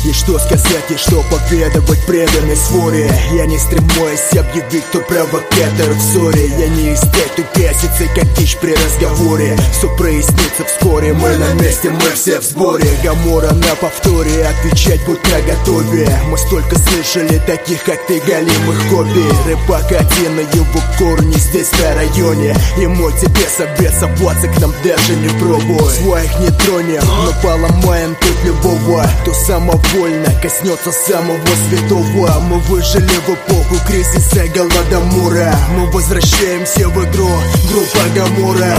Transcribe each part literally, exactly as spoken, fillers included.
И что сказать, и что поведать преданной своре. Я не стремусь объявить, кто провокатор в ссоре. Я не из тех, кто бесится, как дичь при разговоре. Все прояснится вскоре, мы на месте, мы все в сборе. Гамора на повторе, отвечать будь наготове. Мы столько слышали таких, как ты, галимых копий. Рыбак один, на его корни здесь на районе. И мой тебе совет, соваться к нам даже не пробуй. Своих не тронем, но поломаем тут любого, кто самовольно коснется самого святого. Мы выжили в эпоху кризиса Голодомора. Мы возвращаемся в игру, группа Гамора.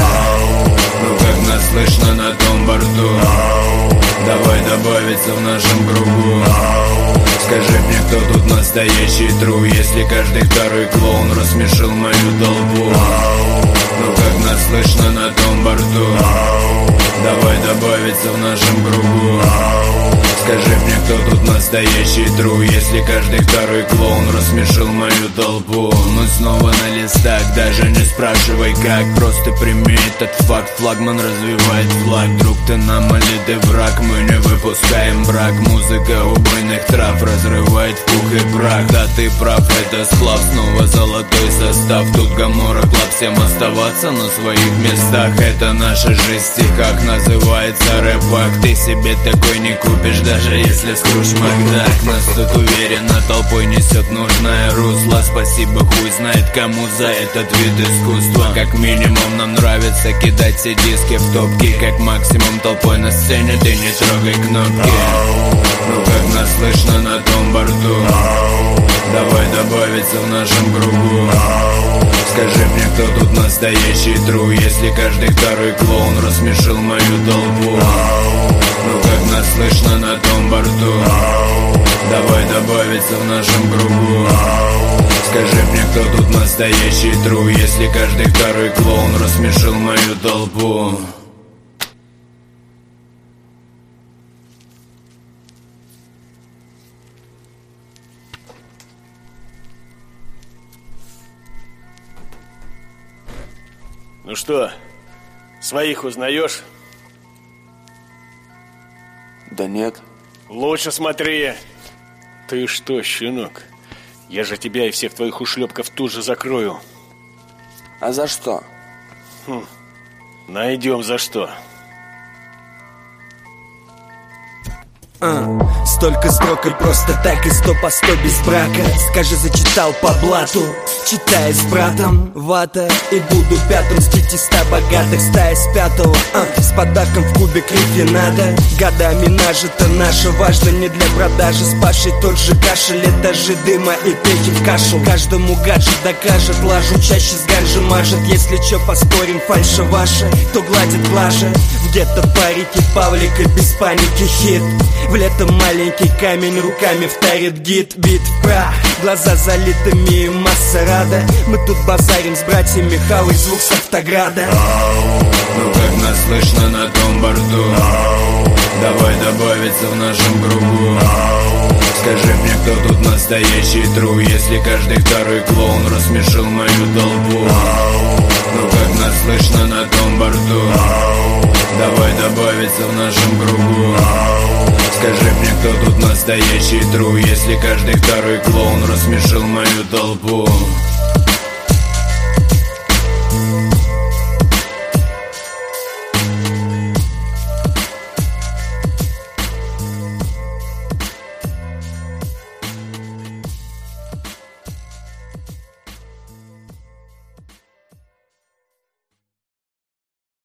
Ну как нас слышно на том борту? Давай добавиться в нашем кругу. Скажи мне, кто тут настоящий тру, если каждый второй клоун рассмешил мою толпу. Ну как нас слышно на том борту? Давай добавиться в нашем кругу. Скажи мне, кто тут настоящий тру, если каждый второй клоун рассмешил мою толпу. Мы снова на листах, даже не спрашивай как, просто прими этот факт. Флагман развивает флаг, друг ты нам или ты враг. Мы не выпускаем брак, музыка убойных трав разрывает в пух и прах. Да ты прав, это сплав, снова золотой состав. Тут Гамора клаб, всем оставаться на своих местах. Это наша жизнь в стихах, называется рэп-пак. Ты себе такой не купишь, даже если Скрудж Макдак. Нас тут уверенно толпой несет нужное русло. Спасибо хуй знает кому за этот вид искусства. Как минимум нам нравится кидать все диски в топки. Как максимум толпой на сцене ты не трогай кнопки. Ну как нас слышно на том борту? Давай добавиться в нашем кругу. Скажи мне, кто тут настоящий тру, если каждый второй клоун рассмешил мою толпу. Ну как нас слышно на том борту? Давай добавиться в нашем кругу. Скажи мне, кто тут настоящий тру, если каждый второй клоун рассмешил мою толпу. Ну что, своих узнаешь? Да нет. Лучше смотри. Ты что, щенок? Я же тебя и всех твоих ушлепков тут же закрою. А за что? Хм. Найдем за что. Uh, столько строк и просто так, и сто по сто без брака. Скажи, зачитал по блату, читая с братом вата. И буду пятым с пятиста богатых, стая с пятого uh, с подарком в кубик надо. Годами нажито наше, важно не для продажи. С Пашей тот же кашель, этажи дыма и печень в кашу. Каждому гаджет докажет, лажу чаще с ганжи мажет. Если чё, поспорим, фальша ваша, то гладит глаже. В гетто парики Павлика, без паники хит. В лето маленький камень руками вторит гид. Бит в прах, глаза залитыми, масса рада. Мы тут базарим с братьями, хавай звук с автограда. Ну как нас слышно на том борту? Давай добавиться в нашем кругу. Скажи мне, кто тут настоящий тру, если каждый второй клоун рассмешил мою толпу. Ну как нас слышно на том борту? Давай добавиться в нашем кругу. Скажи мне, кто тут настоящий тру, если каждый второй клоун рассмешил мою толпу.